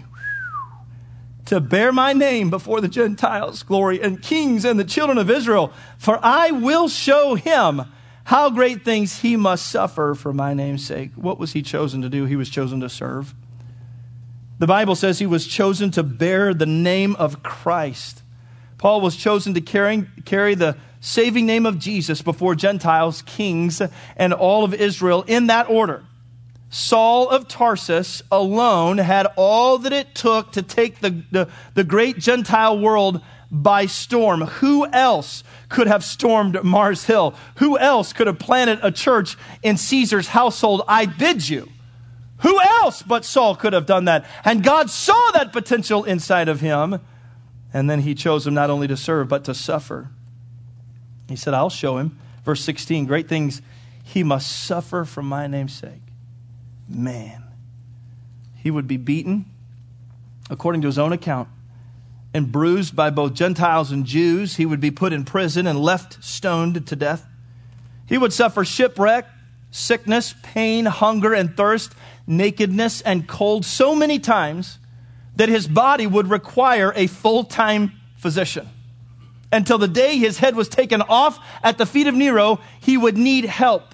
to bear my name before the Gentiles, glory, and kings and the children of Israel. For I will show him how great things he must suffer for my name's sake. What was he chosen to do? He was chosen to serve. The Bible says he was chosen to bear the name of Christ. Paul was chosen to carry the saving name of Jesus before Gentiles, kings, and all of Israel in that order. Saul of Tarsus alone had all that it took to take the great Gentile world by storm. Who else could have stormed Mars Hill? Who else could have planted a church in Caesar's household? I bid you. Who else but Saul could have done that? And God saw that potential inside of him. And then he chose him not only to serve, but to suffer. He said, I'll show him. Verse 16, great things he must suffer for my name's sake. Man, he would be beaten, according to his own account, and bruised by both Gentiles and Jews. He would be put in prison and left stoned to death. He would suffer shipwreck, sickness, pain, hunger and thirst, nakedness and cold so many times that his body would require a full-time physician. Until the day his head was taken off at the feet of Nero, he would need help.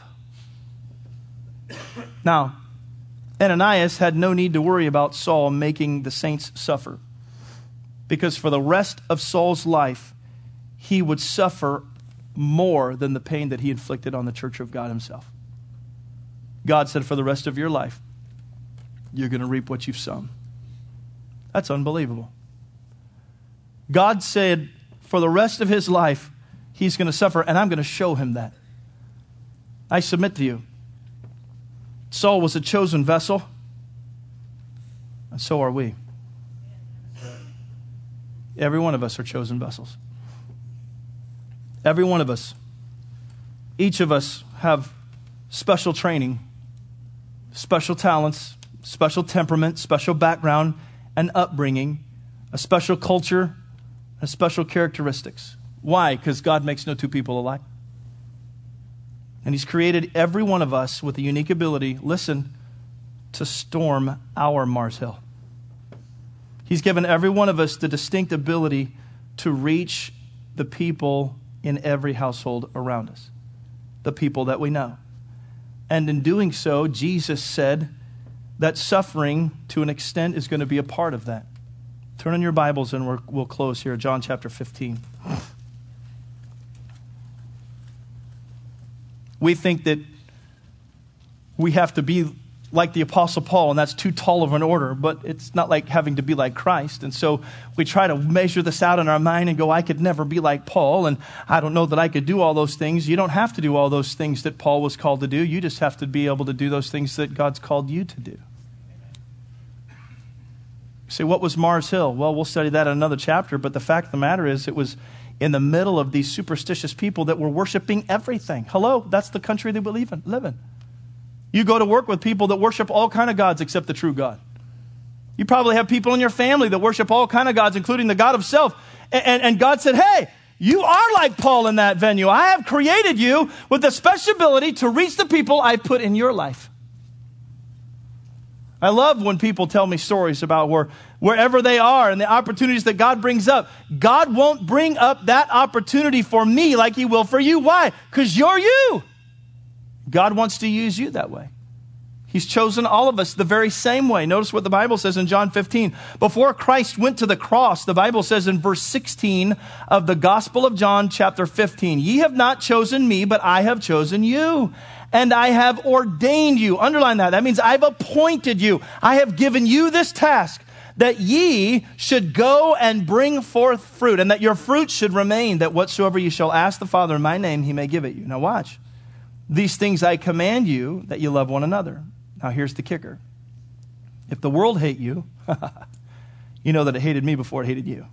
Now, Ananias had no need to worry about Saul making the saints suffer, because for the rest of Saul's life, he would suffer more than the pain that he inflicted on the church of God himself. God said, for the rest of your life, you're going to reap what you've sown. That's unbelievable. God said, for the rest of his life, he's going to suffer, and I'm going to show him that. I submit to you, Saul was a chosen vessel, and so are we. Every one of us are chosen vessels. Every one of us. Each of us have special training, special talents, special temperament, special background and upbringing, a special culture, has special characteristics. Why? Because God makes no two people alike. And He's created every one of us with a unique ability, listen, to storm our Mars Hill. He's given every one of us the distinct ability to reach the people in every household around us, the people that we know. And in doing so, Jesus said that suffering, to an extent, is going to be a part of that. Turn in your Bibles and we'll close here. John chapter 15. We think that we have to be like the Apostle Paul, and that's too tall of an order, but it's not like having to be like Christ. And so we try to measure this out in our mind and go, I could never be like Paul, and I don't know that I could do all those things. You don't have to do all those things that Paul was called to do. You just have to be able to do those things that God's called you to do. Say, what was Mars Hill? Well, we'll study that in another chapter, but the fact of the matter is it was in the middle of these superstitious people that were worshiping everything. Hello, that's the country they live in. You go to work with people that worship all kind of gods except the true God. You probably have people in your family that worship all kind of gods, including the God of self. And God said, hey, you are like Paul in that venue. I have created you with the special ability to reach the people I put in your life. I love when people tell me stories about wherever they are and the opportunities that God brings up. God won't bring up that opportunity for me like He will for you. Why? Because you're you. God wants to use you that way. He's chosen all of us the very same way. Notice what the Bible says in John 15. Before Christ went to the cross, the Bible says in verse 16 of the Gospel of John chapter 15, ye have not chosen me, but I have chosen you. And I have ordained you. Underline that. That means I've appointed you. I have given you this task, that ye should go and bring forth fruit, and that your fruit should remain, that whatsoever you shall ask the Father in my name, He may give it you. Now watch. These things I command you, that you love one another. Now here's the kicker. If the world hate you, you know that it hated me before it hated you.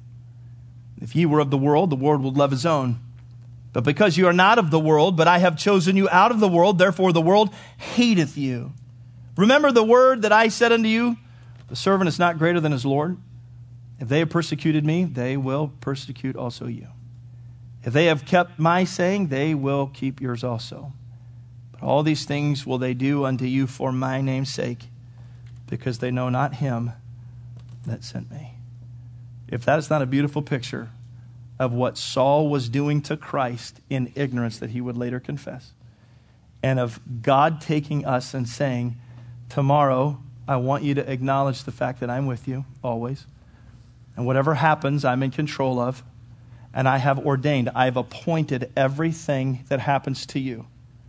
If ye were of the world would love his own. But because you are not of the world, but I have chosen you out of the world, therefore the world hateth you. Remember the word that I said unto you, the servant is not greater than his Lord. If they have persecuted me, they will persecute also you. If they have kept my saying, they will keep yours also. But all these things will they do unto you for my name's sake, because they know not him that sent me. If that is not a beautiful picture of what Saul was doing to Christ in ignorance that he would later confess, and of God taking us and saying, tomorrow I want you to acknowledge the fact that I'm with you always, and whatever happens I'm in control of, and I have ordained, I've appointed everything that happens to you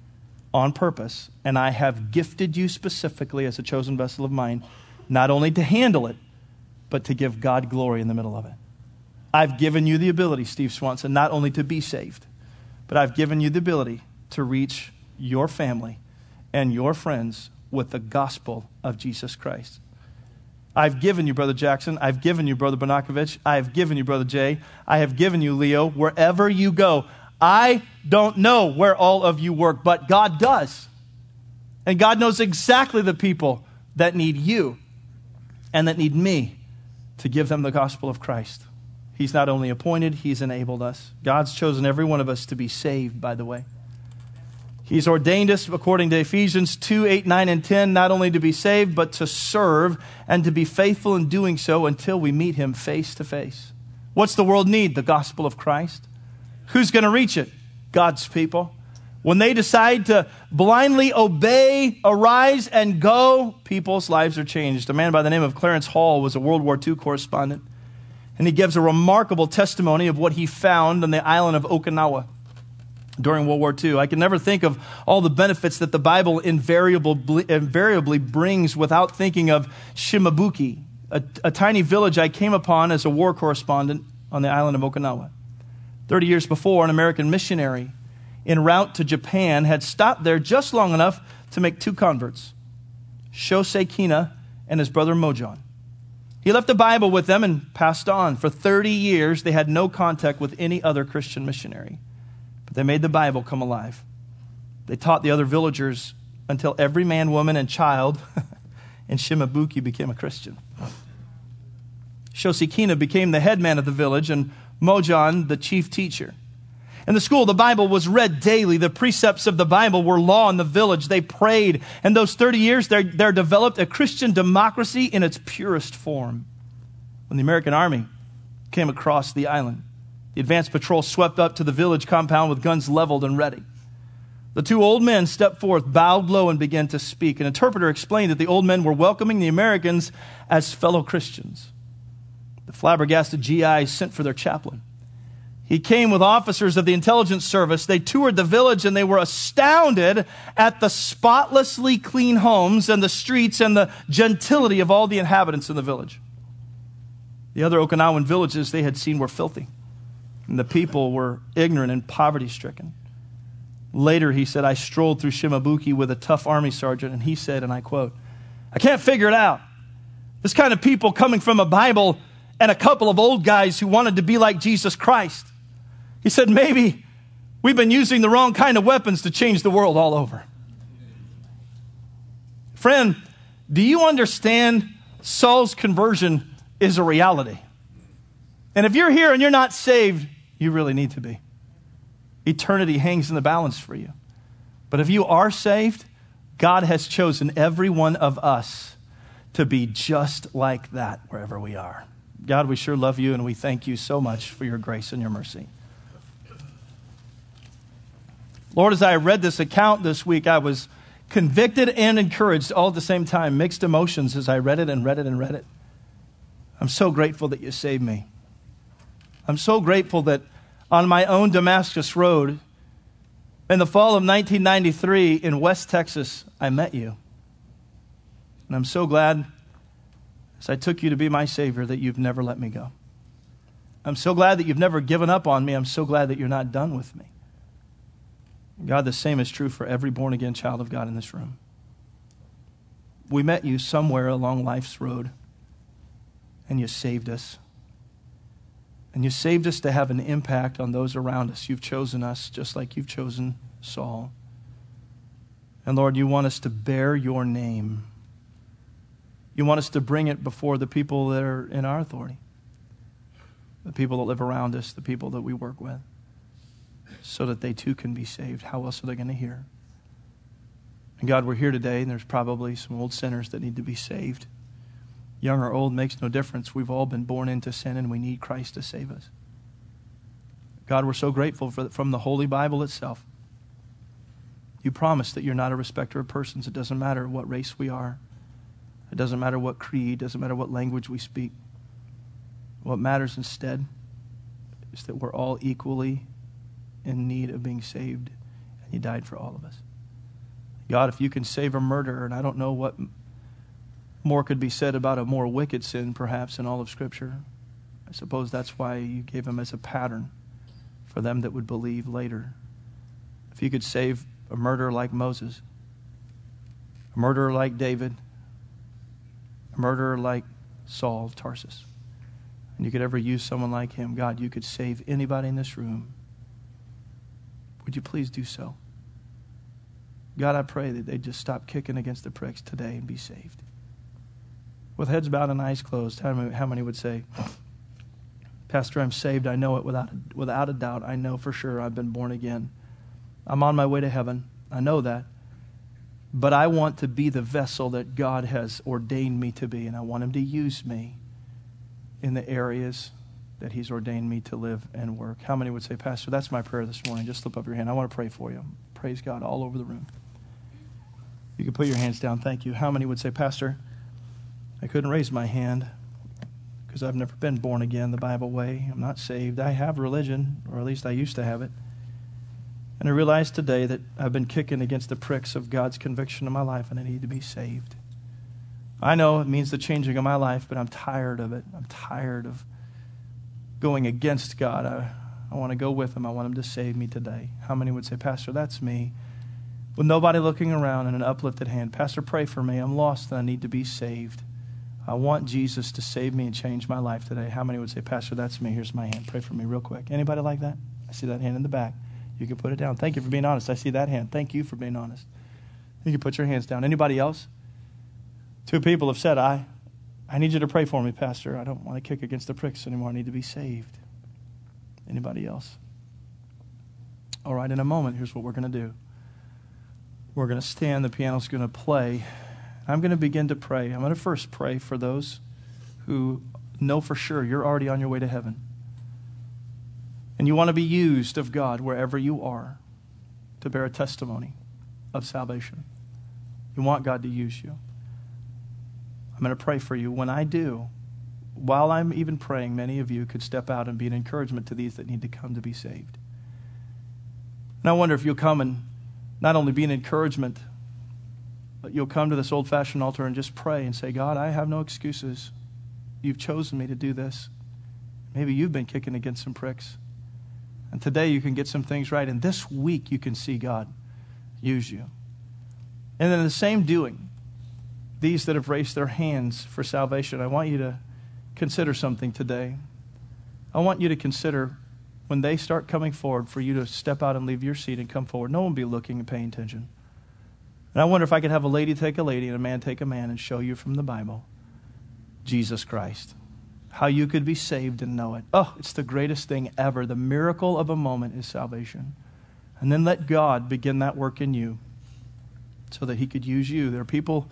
on purpose, and I have gifted you specifically as a chosen vessel of mine, not only to handle it, but to give God glory in the middle of it. I've given you the ability, Steve Swanson, not only to be saved, but I've given you the ability to reach your family and your friends with the gospel of Jesus Christ. I've given you, Brother Jackson. I've given you, Brother Bonakovich. I've given you, Brother Jay. I have given you, Leo. Wherever you go, I don't know where all of you work, but God does. And God knows exactly the people that need you and that need me to give them the gospel of Christ. He's not only appointed, He's enabled us. God's chosen every one of us to be saved, by the way. He's ordained us, according to Ephesians 2, 8, 9, and 10, not only to be saved, but to serve and to be faithful in doing so until we meet Him face to face. What's the world need? The gospel of Christ. Who's going to reach it? God's people. When they decide to blindly obey, arise, and go, people's lives are changed. A man by the name of Clarence Hall was a World War II correspondent, and he gives a remarkable testimony of what he found on the island of Okinawa during World War II. I can never think of all the benefits that the Bible invariably brings without thinking of Shimabuki, a tiny village I came upon as a war correspondent on the island of Okinawa. 30 years before, an American missionary en route to Japan had stopped there just long enough to make two converts, Shosei Kina and his brother Mojon. He left the Bible with them and passed on. For 30 years, they had no contact with any other Christian missionary. But they made the Bible come alive. They taught the other villagers until every man, woman, and child in Shimabuki became a Christian. Shosei Kina became the head man of the village, and Mojan, the chief teacher. In the school, the Bible was read daily. The precepts of the Bible were law in the village. They prayed. And those 30 years, there developed a Christian democracy in its purest form. When the American army came across the island, the advanced patrol swept up to the village compound with guns leveled and ready. The two old men stepped forth, bowed low, and began to speak. An interpreter explained that the old men were welcoming the Americans as fellow Christians. The flabbergasted GIs sent for their chaplain. He came with officers of the intelligence service. They toured the village, and they were astounded at the spotlessly clean homes and the streets and the gentility of all the inhabitants in the village. The other Okinawan villages they had seen were filthy, and the people were ignorant and poverty-stricken. Later, he said, I strolled through Shimabuki with a tough army sergeant, and he said, and I quote, I can't figure it out. This kind of people coming from a Bible and a couple of old guys who wanted to be like Jesus Christ. He said, maybe we've been using the wrong kind of weapons to change the world all over. Friend, do you understand Saul's conversion is a reality? And if you're here and you're not saved, you really need to be. Eternity hangs in the balance for you. But if you are saved, God has chosen every one of us to be just like that wherever we are. God, we sure love you, and we thank you so much for your grace and your mercy. Lord, as I read this account this week, I was convicted and encouraged all at the same time, mixed emotions as I read it and read it and read it. I'm so grateful that you saved me. I'm so grateful that on my own Damascus Road, in the fall of 1993 in West Texas, I met you. And I'm so glad, as I took you to be my Savior, that you've never let me go. I'm so glad that you've never given up on me. I'm so glad that you're not done with me. God, the same is true for every born-again child of God in this room. We met you somewhere along life's road, and you saved us. And you saved us to have an impact on those around us. You've chosen us just like you've chosen Saul. And Lord, you want us to bear your name. You want us to bring it before the people that are in our authority, the people that live around us, the people that we work with, so that they too can be saved. How else are they going to hear? And God, we're here today, and there's probably some old sinners that need to be saved. Young or old makes no difference. We've all been born into sin, and we need Christ to save us. God, we're so grateful from the Holy Bible itself. You promise that you're not a respecter of persons. It doesn't matter what race we are. It doesn't matter what creed. It doesn't matter what language we speak. What matters instead is that we're all equally in need of being saved, and you died for all of us. God, if you can save a murderer, and I don't know what more could be said about a more wicked sin, perhaps, in all of Scripture. I suppose that's why you gave him as a pattern for them that would believe later. If you could save a murderer like Moses, a murderer like David, a murderer like Saul of Tarsus, and you could ever use someone like him, God, you could save anybody in this room. Would you please do so? God, I pray that they just stop kicking against the pricks today and be saved. With heads bowed and eyes closed, how many would say, Pastor, I'm saved. I know it without a doubt. I know for sure I've been born again. I'm on my way to heaven. I know that. But I want to be the vessel that God has ordained me to be, and I want him to use me in the areas that he's ordained me to live and work. How many would say, Pastor, that's my prayer this morning? Just slip up your hand. I want to pray for you. Praise God all over the room. You can put your hands down. Thank you. How many would say, Pastor, I couldn't raise my hand because I've never been born again the Bible way. I'm not saved. I have religion, or at least I used to have it. And I realize today that I've been kicking against the pricks of God's conviction in my life, and I need to be saved. I know it means the changing of my life, but I'm tired of it. I'm tired of going against God. I want to go with him. I want him to save me today. How many would say, Pastor, that's me? With nobody looking around and an uplifted hand. Pastor, pray for me. I'm lost and I need to be saved. I want Jesus to save me and change my life today. How many would say, Pastor, that's me. Here's my hand. Pray for me real quick. Anybody like that? I see that hand in the back. You can put it down. Thank you for being honest. I see that hand. Thank you for being honest. You can put your hands down. Anybody else? 2 people have said, I need you to pray for me, Pastor. I don't want to kick against the pricks anymore. I need to be saved. Anybody else? All right, in a moment, here's what we're going to do. We're going to stand. The piano's going to play. I'm going to begin to pray. I'm going to first pray for those who know for sure you're already on your way to heaven. And you want to be used of God wherever you are to bear a testimony of salvation. You want God to use you. I'm going to pray for you. When I do, while I'm even praying, many of you could step out and be an encouragement to these that need to come to be saved. And I wonder if you'll come and not only be an encouragement, but you'll come to this old-fashioned altar and just pray and say, God, I have no excuses. You've chosen me to do this. Maybe you've been kicking against some pricks. And today you can get some things right. And this week you can see God use you. And then in the same doing, these that have raised their hands for salvation, I want you to consider something today. I want you to consider when they start coming forward for you to step out and leave your seat and come forward. No one will be looking and paying attention. And I wonder if I could have a lady take a lady and a man take a man and show you from the Bible Jesus Christ. How you could be saved and know it. Oh, it's the greatest thing ever. The miracle of a moment is salvation. And then let God begin that work in you so that he could use you. There are people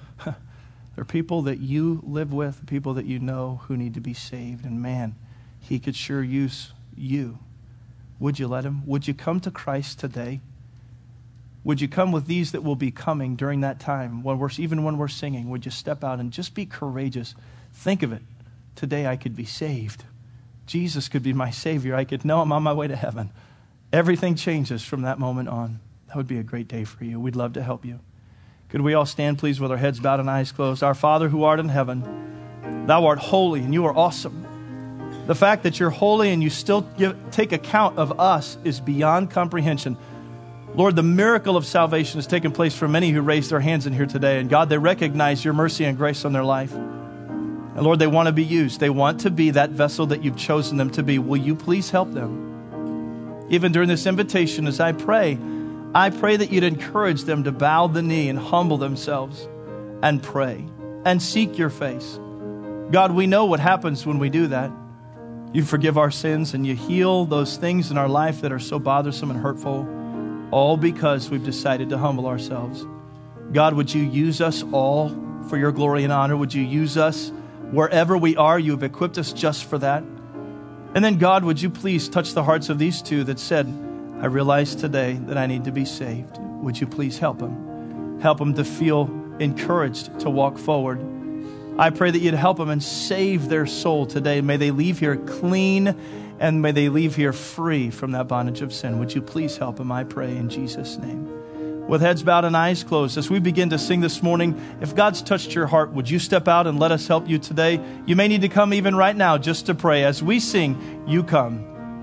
that you live with, people that you know who need to be saved. And man, he could sure use you. Would you let him? Would you come to Christ today? Would you come with these that will be coming during that time? Even when we're singing, would you step out and just be courageous? Think of it. Today I could be saved. Jesus could be my Savior. I could know I'm on my way to heaven. Everything changes from that moment on. That would be a great day for you. We'd love to help you. Could we all stand, please, with our heads bowed and eyes closed? Our Father who art in heaven, thou art holy and you are awesome. The fact that you're holy and you still take account of us is beyond comprehension. Lord, the miracle of salvation has taken place for many who raised their hands in here today. And God, they recognize your mercy and grace on their life. And Lord, they want to be used. They want to be that vessel that you've chosen them to be. Will you please help them? Even during this invitation, as I pray that you'd encourage them to bow the knee and humble themselves and pray and seek your face. God, we know what happens when we do that. You forgive our sins and you heal those things in our life that are so bothersome and hurtful, all because we've decided to humble ourselves. God, would you use us all for your glory and honor? Would you use us wherever we are? You have equipped us just for that. And then, God, would you please touch the hearts of these two that said, I realize today that I need to be saved. Would you please help them? Help them to feel encouraged to walk forward. I pray that you'd help them and save their soul today. May they leave here clean and may they leave here free from that bondage of sin. Would you please help them, I pray, in Jesus' name. With heads bowed and eyes closed, as we begin to sing this morning, if God's touched your heart, would you step out and let us help you today? You may need to come even right now just to pray. As we sing, you come.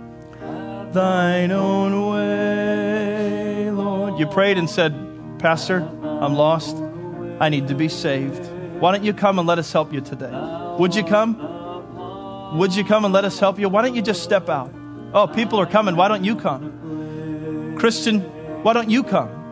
Thine own way, Lord. You prayed and said, Pastor, I'm lost. I need to be saved. Why don't you come and let us help you today? Would you come? Would you come and let us help you? Why don't you just step out? Oh, people are coming. Why don't you come? Christian, why don't you come?